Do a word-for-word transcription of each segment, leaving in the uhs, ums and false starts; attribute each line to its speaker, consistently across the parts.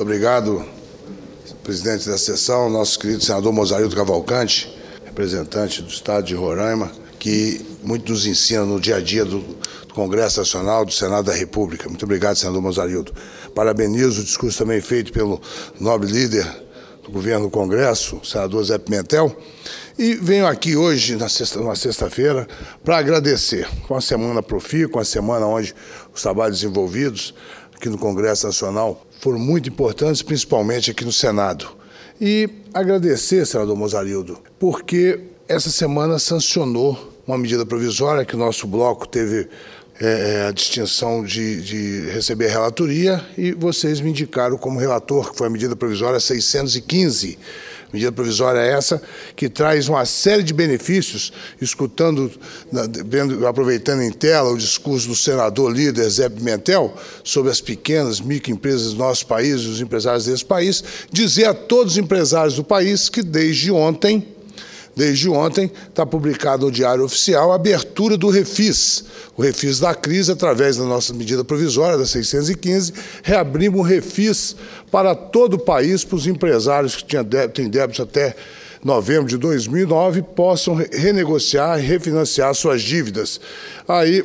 Speaker 1: Muito obrigado, presidente da sessão, nosso querido senador Mozarildo Cavalcante, representante do Estado de Roraima, que muito nos ensina no dia a dia do, do Congresso Nacional, do Senado da República. Muito obrigado, senador Mozarildo. Parabenizo o discurso também feito pelo nobre líder do governo do Congresso, o senador Zé Pimentel, e venho aqui hoje, na sexta, numa sexta-feira, para agradecer, com a semana profícua, com a semana onde os trabalhos desenvolvidos aqui no Congresso Nacional foram muito importantes, principalmente aqui no Senado. E agradecer, senador Mozarildo, porque essa semana sancionou uma medida provisória que o nosso bloco teve é, a distinção de, de receber a relatoria e vocês me indicaram como relator, que foi a medida provisória seiscentos e quinze. Medida provisória essa que traz uma série de benefícios, escutando, vendo, aproveitando em tela o discurso do senador líder Zé Pimentel sobre as pequenas microempresas do nosso país, os empresários desse país, dizer a todos os empresários do país que desde ontem, Desde ontem, está publicado no Diário Oficial a abertura do Refis. O Refis da crise, através da nossa medida provisória, da seiscentos e quinze, reabrimos o Refis para todo o país, para os empresários que tinham débito, têm débitos até novembro de dois mil e nove, possam renegociar e refinanciar suas dívidas. Aí,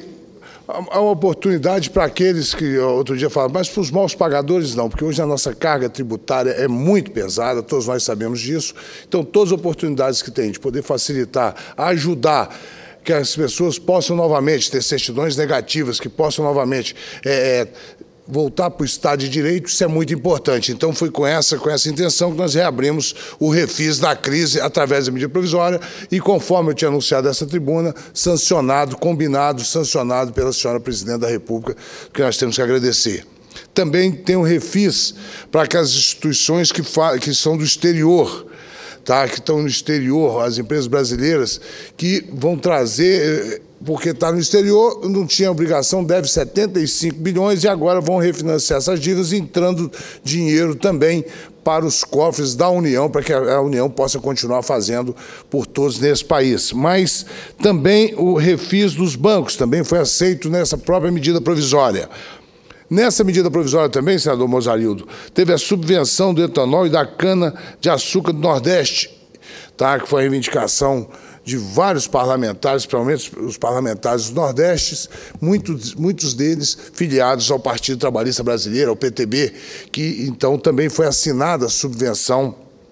Speaker 1: há uma oportunidade para aqueles que, outro dia falaram, mas para os maus pagadores não, porque hoje a nossa carga tributária é muito pesada, todos nós sabemos disso. Então, todas as oportunidades que tem de poder facilitar, ajudar que as pessoas possam novamente ter certidões negativas, que possam novamente é, voltar para o Estado de Direito, isso é muito importante. Então, foi com essa, com essa intenção que nós reabrimos o Refis da crise através da medida provisória e, conforme eu tinha anunciado essa tribuna, sancionado, combinado, sancionado pela senhora presidente da República, que nós temos que agradecer. Também tem um Refis para aquelas instituições que, que são do exterior, tá? Que estão no exterior, as empresas brasileiras, que vão trazer... porque está no exterior, não tinha obrigação, deve setenta e cinco bilhões e agora vão refinanciar essas dívidas, entrando dinheiro também para os cofres da União, para que a União possa continuar fazendo por todos nesse país. Mas também o refis dos bancos também foi aceito nessa própria medida provisória. Nessa medida provisória também, senador Mozarildo, teve a subvenção do etanol e da cana-de-açúcar do Nordeste, tá? Que foi a reivindicação de vários parlamentares, principalmente os parlamentares do Nordeste, muitos, muitos deles filiados ao Partido Trabalhista Brasileiro, ao P T B, que então também foi assinada a subvenção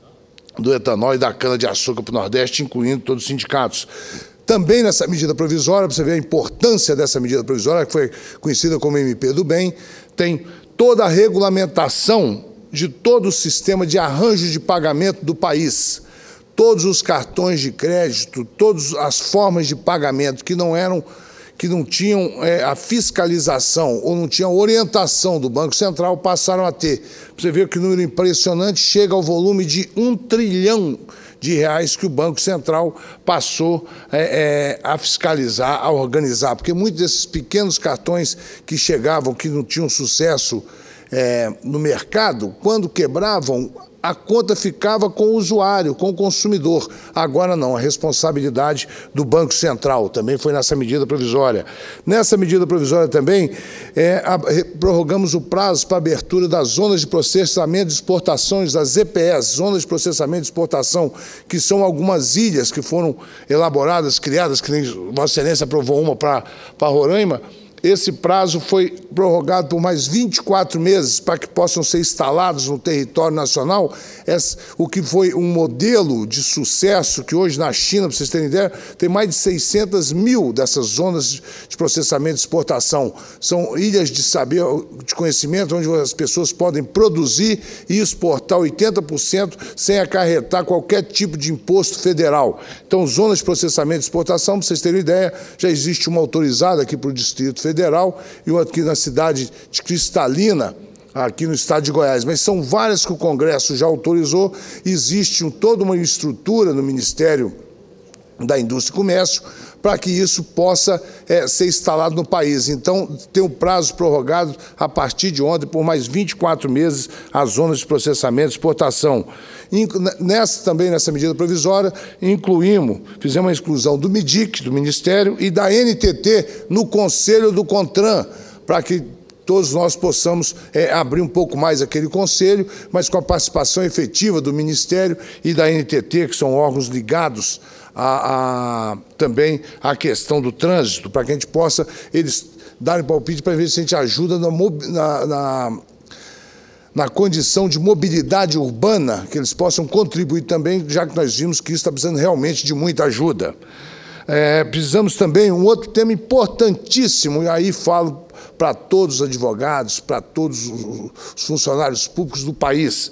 Speaker 1: do etanol e da cana-de-açúcar para o Nordeste, incluindo todos os sindicatos. Também nessa medida provisória, para você ver a importância dessa medida provisória, que foi conhecida como M P do Bem, tem toda a regulamentação de todo o sistema de arranjo de pagamento do país. Todos os cartões de crédito, todas as formas de pagamento que não eram, que não tinham é, a fiscalização ou não tinham orientação do Banco Central, passaram a ter. Você vê que o número impressionante chega ao volume de um trilhão de reais que o Banco Central passou é, é, a fiscalizar, a organizar, porque muitos desses pequenos cartões que chegavam, que não tinham sucesso é, no mercado, quando quebravam, a conta ficava com o usuário, com o consumidor. Agora não, a responsabilidade do Banco Central também foi nessa medida provisória. Nessa medida provisória também, é, a, prorrogamos o prazo para abertura das zonas de processamento de exportações, das Z P S, zonas de processamento de exportação, que são algumas ilhas que foram elaboradas, criadas, que nem Vossa Excelência aprovou uma para Roraima. Esse prazo foi prorrogado por mais vinte e quatro meses para que possam ser instalados no território nacional, o que foi um modelo de sucesso que hoje na China, para vocês terem ideia, tem mais de seiscentas mil dessas zonas de processamento de exportação. São ilhas de saber, de conhecimento, onde as pessoas podem produzir e exportar oitenta por cento sem acarretar qualquer tipo de imposto federal. Então, zonas de processamento de exportação, para vocês terem ideia, já existe uma autorizada aqui para o Distrito Federal, Federal e uma aqui na cidade de Cristalina, aqui no estado de Goiás. Mas são várias que o Congresso já autorizou. Existe um, toda uma estrutura no Ministério da Indústria e Comércio para que isso possa é, ser instalado no país. Então, tem um prazo prorrogado a partir de ontem por mais vinte e quatro meses as zonas de processamento e exportação. Nessa, também nessa medida provisória, incluímos, fizemos a exclusão do MIDIC, do Ministério, e da N T T no Conselho do CONTRAN, para que todos nós possamos é, abrir um pouco mais aquele conselho, mas com a participação efetiva do Ministério e da N T T, que são órgãos ligados a, a, também à questão do trânsito, para que a gente possa, eles darem palpite para ver se a gente ajuda na, na, na, na condição de mobilidade urbana, que eles possam contribuir também, já que nós vimos que isso está precisando realmente de muita ajuda. É, precisamos também, um outro tema importantíssimo, e aí falo para todos os advogados, para todos os funcionários públicos do país.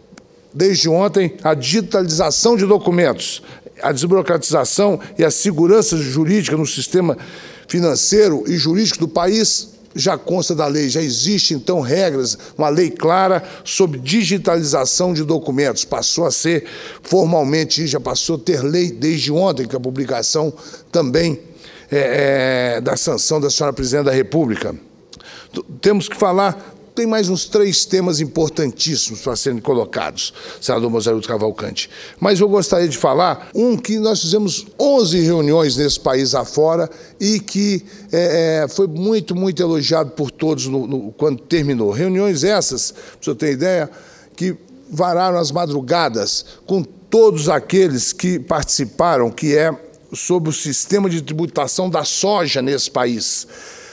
Speaker 1: Desde ontem, a digitalização de documentos, a desburocratização e a segurança jurídica no sistema financeiro e jurídico do país já consta da lei, já existe, então, regras, uma lei clara sobre digitalização de documentos. Passou a ser formalmente, já passou a ter lei desde ontem, com a publicação também é, é, da sanção da senhora Presidente da República. Temos que falar, tem mais uns três temas importantíssimos para serem colocados, senador Mozarildo Cavalcante. Mas eu gostaria de falar um que nós fizemos onze reuniões nesse país afora e que é, é, foi muito, muito elogiado por todos no, no, quando terminou. Reuniões essas, para o senhor ter ideia, que vararam as madrugadas com todos aqueles que participaram, que é sobre o sistema de tributação da soja nesse país.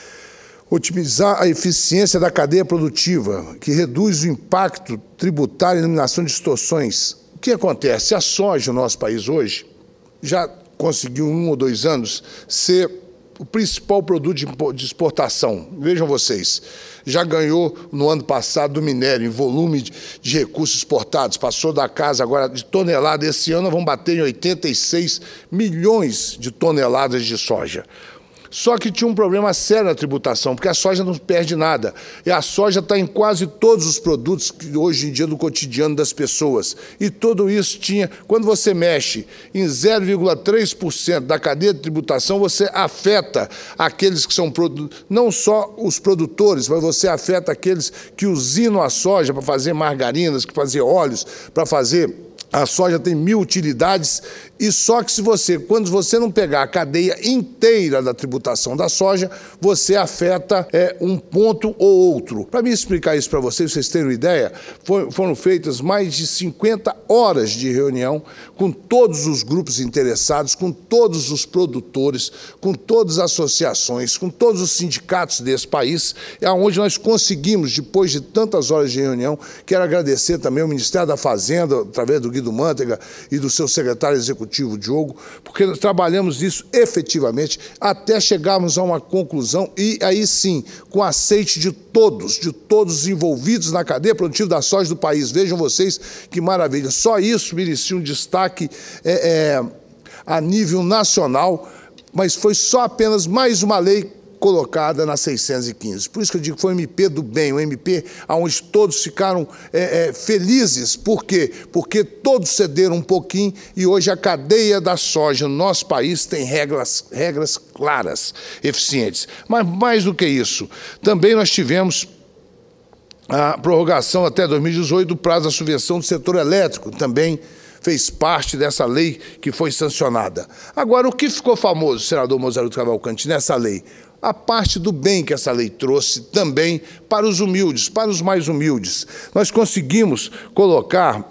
Speaker 1: Otimizar a eficiência da cadeia produtiva, que reduz o impacto tributário e eliminação de distorções. O que acontece? A soja no nosso país hoje já conseguiu, em um ou dois anos, ser o principal produto de exportação. Vejam vocês, já ganhou no ano passado do minério, em volume de recursos exportados, passou da casa agora de tonelada. Esse ano vão bater em oitenta e seis milhões de toneladas de soja. Só que tinha um problema sério na tributação, porque a soja não perde nada. E a soja está em quase todos os produtos que hoje em dia do cotidiano das pessoas. E tudo isso tinha, quando você mexe em zero vírgula três por cento da cadeia de tributação, você afeta aqueles que são, não só os produtores, mas você afeta aqueles que usinam a soja para fazer margarinas, para fazer óleos, para fazer... A soja tem mil utilidades, e só que se você, quando você não pegar a cadeia inteira da tributação da soja, você afeta é, um ponto ou outro. Para me explicar isso para vocês, vocês terem uma ideia, foi, foram feitas mais de cinquenta horas de reunião com todos os grupos interessados, com todos os produtores, com todas as associações, com todos os sindicatos desse país, é onde nós conseguimos, depois de tantas horas de reunião, quero agradecer também ao Ministério da Fazenda, através do Guido Mantega e do seu secretário executivo, Diogo, porque nós trabalhamos isso efetivamente até chegarmos a uma conclusão e aí sim, com aceite de todos, de todos os envolvidos na cadeia produtiva da soja do país. Vejam vocês que maravilha. Só isso merecia um destaque é, é, a nível nacional, mas foi só apenas mais uma lei colocada na seiscentos e quinze. Por isso que eu digo que foi o M P do bem, o M P onde todos ficaram é, é, felizes. Por quê? Porque todos cederam um pouquinho e hoje a cadeia da soja no nosso país tem regras, regras claras, eficientes. Mas mais do que isso, também nós tivemos a prorrogação até dois mil e dezoito do prazo da subvenção do setor elétrico, também fez parte dessa lei que foi sancionada. Agora, o que ficou famoso, senador Mozarildo Cavalcante, nessa lei? A parte do bem que essa lei trouxe também para os humildes, para os mais humildes. Nós conseguimos colocar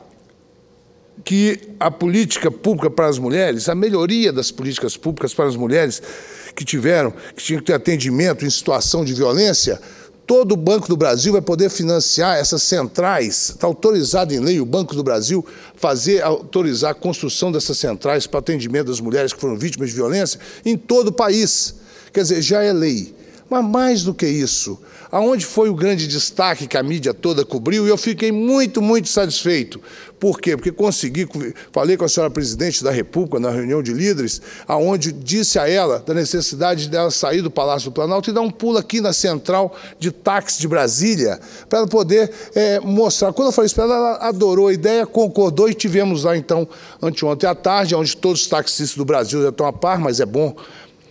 Speaker 1: que a política pública para as mulheres, a melhoria das políticas públicas para as mulheres que tiveram, que tinham que ter atendimento em situação de violência, todo o Banco do Brasil vai poder financiar essas centrais. Está autorizado em lei o Banco do Brasil fazer, autorizar a construção dessas centrais para atendimento das mulheres que foram vítimas de violência em todo o país. Quer dizer, já é lei. Mas mais do que isso, aonde foi o grande destaque que a mídia toda cobriu, e eu fiquei muito, muito satisfeito. Por quê? Porque consegui, falei com a senhora Presidente da República na reunião de líderes, aonde disse a ela da necessidade dela sair do Palácio do Planalto e dar um pulo aqui na central de táxi de Brasília, para ela poder é, mostrar. Quando eu falei isso para ela, ela adorou a ideia, concordou, e tivemos lá, então, anteontem à tarde, onde todos os taxistas do Brasil já estão a par, mas é bom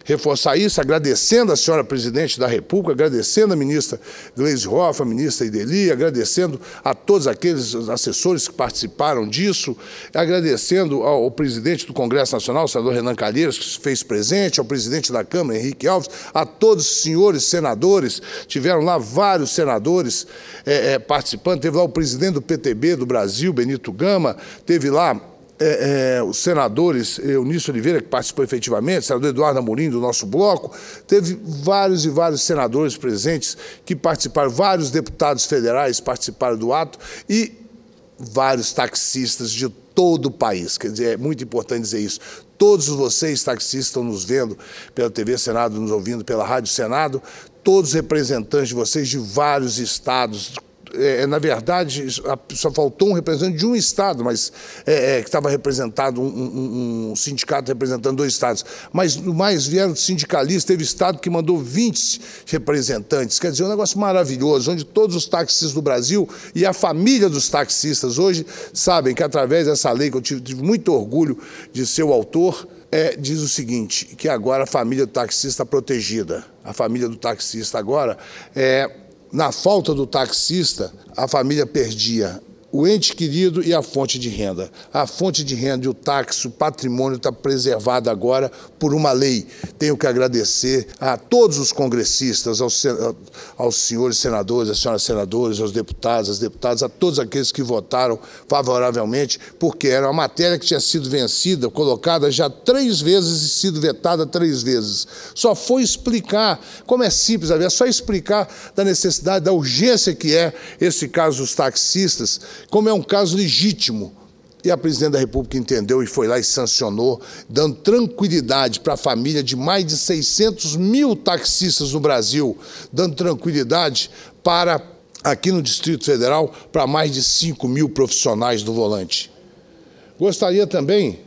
Speaker 1: reforçar isso, agradecendo a senhora presidente da República, agradecendo a ministra Gleisi Hoffmann, a ministra Ideli, agradecendo a todos aqueles assessores que participaram disso, agradecendo ao, ao presidente do Congresso Nacional, o senador Renan Calheiros, que se fez presente, ao presidente da Câmara, Henrique Alves, a todos os senhores senadores, tiveram lá vários senadores é, é, participando, teve lá o presidente do P T B do Brasil, Benito Gama, teve lá É, é, os senadores, Eunício Oliveira, que participou efetivamente, o senador Eduardo Amorim, do nosso bloco, teve vários e vários senadores presentes que participaram, vários deputados federais participaram do ato e vários taxistas de todo o país. Quer dizer, é muito importante dizer isso. Todos vocês, taxistas, estão nos vendo pela T V Senado, nos ouvindo pela Rádio Senado, todos os representantes de vocês de vários estados. É, na verdade, só faltou um representante de um estado, mas é, é, que estava representado, um, um, um sindicato representando dois estados. Mas, no mais, vieram sindicalistas, teve estado que mandou vinte representantes. Quer dizer, um negócio maravilhoso, onde todos os taxistas do Brasil e a família dos taxistas hoje sabem que, através dessa lei, que eu tive, tive muito orgulho de ser o autor, é, diz o seguinte, que agora a família do taxista está protegida. A família do taxista agora é... Na falta do taxista, a família perdia o ente querido e a fonte de renda. A fonte de renda e o táxi, o patrimônio está preservado agora por uma lei. Tenho que agradecer a todos os congressistas, aos, aos senhores senadores, às senhoras senadoras, aos deputados, às deputadas, a todos aqueles que votaram favoravelmente, porque era uma matéria que tinha sido vencida, colocada já três vezes e sido vetada três vezes. Só foi explicar, como é simples, é só explicar da necessidade, da urgência que é esse caso dos taxistas, como é um caso legítimo. E a presidente da República entendeu e foi lá e sancionou, dando tranquilidade para a família de mais de seiscentos mil taxistas no Brasil, dando tranquilidade para, aqui no Distrito Federal, para mais de cinco mil profissionais do volante. Gostaria também,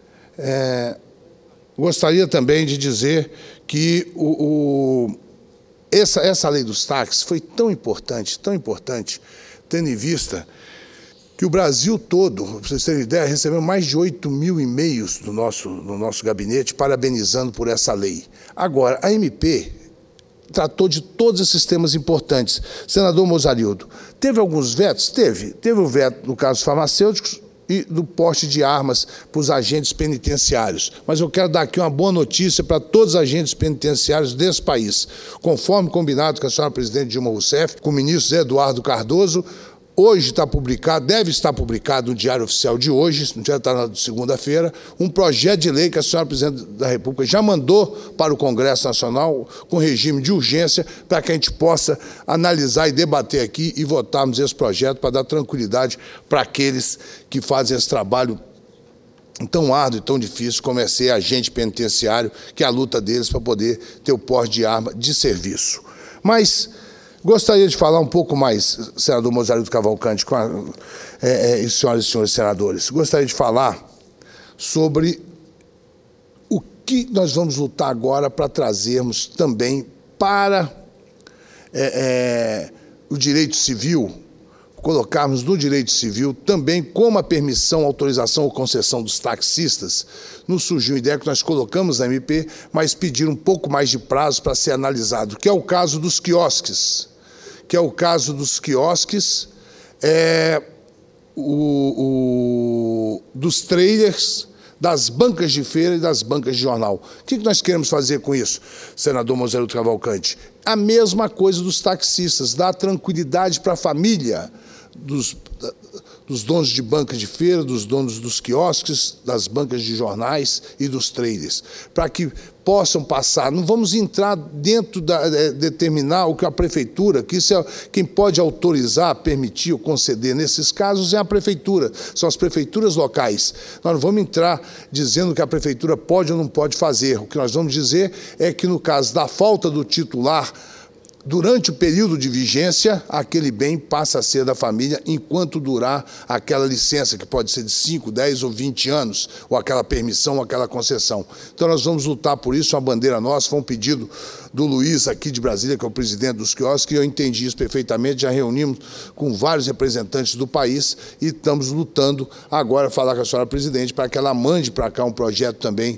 Speaker 1: é, gostaria também de dizer que o, o, essa, essa lei dos táxis foi tão importante, tão importante, tendo em vista que o Brasil todo, para vocês terem ideia, recebeu mais de oito mil e-mails do nosso, no nosso gabinete parabenizando por essa lei. Agora, a M P tratou de todos esses temas importantes. Senador Mozarildo, teve alguns vetos? Teve. Teve o veto no caso farmacêuticos e do porte de armas para os agentes penitenciários. Mas eu quero dar aqui uma boa notícia para todos os agentes penitenciários desse país. Conforme combinado com a senhora presidente Dilma Rousseff, com o ministro Zé Eduardo Cardoso, hoje está publicado, deve estar publicado no Diário Oficial de hoje, já está na segunda-feira, um projeto de lei que a senhora presidente da República já mandou para o Congresso Nacional com regime de urgência para que a gente possa analisar e debater aqui e votarmos esse projeto para dar tranquilidade para aqueles que fazem esse trabalho tão árduo e tão difícil como é ser agente penitenciário, que é a luta deles para poder ter o porte de arma de serviço. Mas gostaria de falar um pouco mais, senador Mozarildo Cavalcante, com a, é, é, e senhoras e senhores senadores, gostaria de falar sobre o que nós vamos lutar agora para trazermos também para é, é, o direito civil, colocarmos no direito civil também como a permissão, autorização ou concessão dos taxistas. Nos surgiu uma ideia que nós colocamos na M P, mas pediram um pouco mais de prazo para ser analisado, que é o caso dos quiosques. que é o caso dos quiosques, é, o, o, dos trailers, das bancas de feira e das bancas de jornal. O que nós queremos fazer com isso, senador Mozarildo Cavalcante? A mesma coisa dos taxistas, dar tranquilidade para a família dos, dos donos de bancas de feira, dos donos dos quiosques, das bancas de jornais e dos trailers, para que possam passar. Não vamos entrar dentro da é, determinar o que a prefeitura, que isso é quem pode autorizar, permitir ou conceder nesses casos é a prefeitura, são as prefeituras locais. Nós não vamos entrar dizendo que a prefeitura pode ou não pode fazer. O que nós vamos dizer é que no caso da falta do titular, durante o período de vigência, aquele bem passa a ser da família enquanto durar aquela licença, que pode ser de cinco, dez ou vinte anos, ou aquela permissão, ou aquela concessão. Então, nós vamos lutar por isso, uma bandeira nossa, foi um pedido do Luiz, aqui de Brasília, que é o presidente dos quiosques, e eu entendi isso perfeitamente, já reunimos com vários representantes do país e estamos lutando agora, falar com a senhora presidente, para que ela mande para cá um projeto também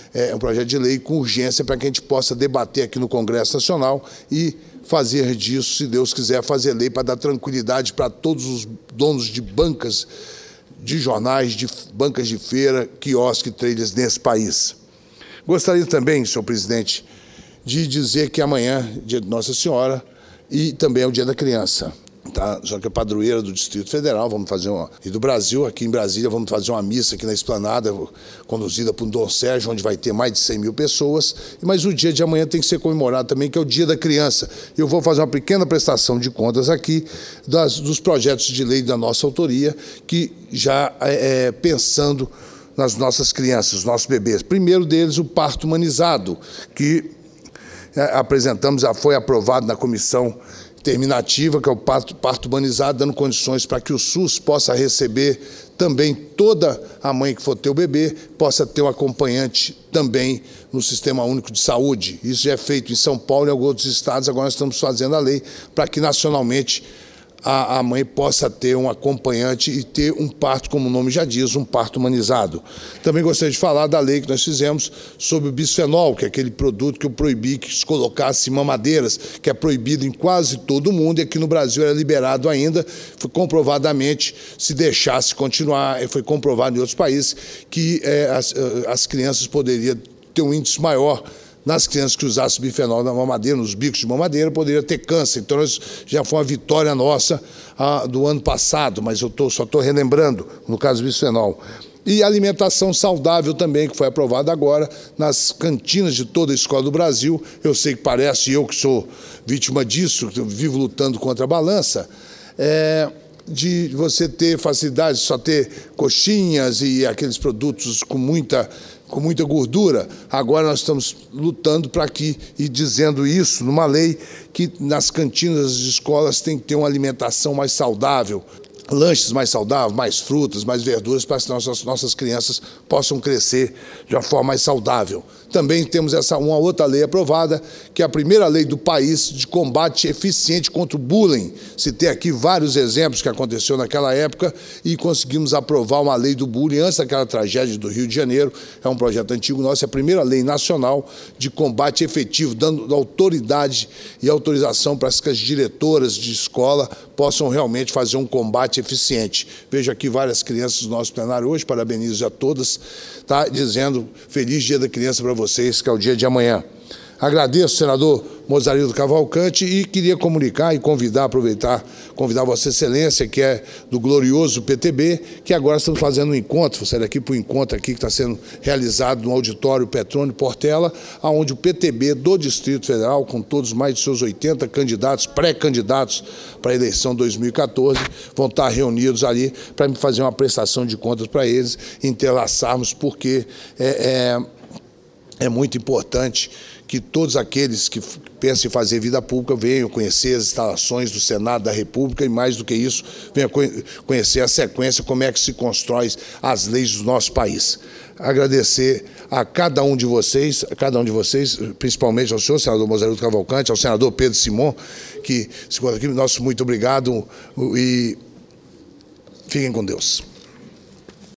Speaker 1: é, um projeto de lei com urgência para que a gente possa debater aqui no Congresso Nacional e fazer disso, se Deus quiser, fazer lei para dar tranquilidade para todos os donos de bancas de jornais, de bancas de feira, quiosque, traders nesse país. Gostaria também, senhor presidente, de dizer que amanhã, dia de Nossa Senhora, e também é o dia da criança. Tá? Só que é padroeira do Distrito Federal, vamos fazer uma, e do Brasil, aqui em Brasília, vamos fazer uma missa aqui na Esplanada, conduzida por Dom Sérgio, onde vai ter mais de cem mil pessoas, mas o dia de amanhã tem que ser comemorado também, que é o dia da criança. Eu vou fazer uma pequena prestação de contas aqui das, dos projetos de lei da nossa autoria, que já é, é, pensando nas nossas crianças, os nossos bebês. Primeiro deles, o parto humanizado, que é, apresentamos, já foi aprovado na comissão terminativa, que é o parto, parto humanizado, dando condições para que o SUS possa receber também toda a mãe que for ter o bebê, possa ter um acompanhante também no Sistema Único de Saúde. Isso já é feito em São Paulo e em alguns outros estados, agora nós estamos fazendo a lei para que nacionalmente a, a mãe possa ter um acompanhante e ter um parto, como o nome já diz, um parto humanizado. Também gostaria de falar da lei que nós fizemos sobre o bisfenol, que é aquele produto que eu proibi que se colocasse mamadeiras, que é proibido em quase todo o mundo, e aqui no Brasil era liberado ainda, foi comprovadamente, se deixasse continuar, foi comprovado em outros países, que é, as, as crianças poderiam ter um índice maior nas crianças que usassem bifenol na mamadeira, nos bicos de mamadeira, poderia ter câncer. Então, nós, já foi uma vitória nossa ah, do ano passado, mas eu tô, só estou relembrando, no caso do bisfenol. E alimentação saudável também, que foi aprovada agora nas cantinas de toda a escola do Brasil. Eu sei que parece, eu que sou vítima disso, que vivo lutando contra a balança, é, de você ter facilidade, só ter coxinhas e aqueles produtos com muita... com muita gordura. Agora nós estamos lutando para que, e dizendo isso numa lei, que nas cantinas das escolas tem que ter uma alimentação mais saudável, lanches mais saudáveis, mais frutas, mais verduras, para que nossas, nossas crianças possam crescer de uma forma mais saudável. Também temos essa, uma outra lei aprovada, que é a primeira lei do país de combate eficiente contra o bullying. Citei aqui vários exemplos que aconteceu naquela época e conseguimos aprovar uma lei do bullying antes daquela tragédia do Rio de Janeiro. É um projeto antigo nosso, é a primeira lei nacional de combate efetivo, dando autoridade e autorização para que as diretoras de escola possam realmente fazer um combate eficiente. Vejo aqui várias crianças do nosso plenário hoje, parabenizo a todas, tá, dizendo feliz dia da criança para vocês, que é o dia de amanhã. Agradeço, senador Mozarildo Cavalcante, e queria comunicar e convidar, aproveitar, convidar Vossa Excelência, que é do glorioso P T B, que agora estamos fazendo um encontro, vou sair daqui para o encontro aqui que está sendo realizado no auditório Petrônio Portela, onde o P T B do Distrito Federal, com todos mais de seus oitenta candidatos, pré-candidatos para a eleição dois mil e quatorze, vão estar reunidos ali para me fazer uma prestação de contas para eles, entrelaçarmos, porque é, é, é muito importante que todos aqueles que pensam em fazer vida pública venham conhecer as instalações do Senado da República e, mais do que isso, venham conhecer a sequência, como é que se constrói as leis do nosso país. Agradecer a cada um de vocês, a cada um de vocês, principalmente ao senhor, senador Mozarildo Cavalcante, ao senador Pedro Simon, que se encontra aqui. Nosso muito obrigado e fiquem com Deus.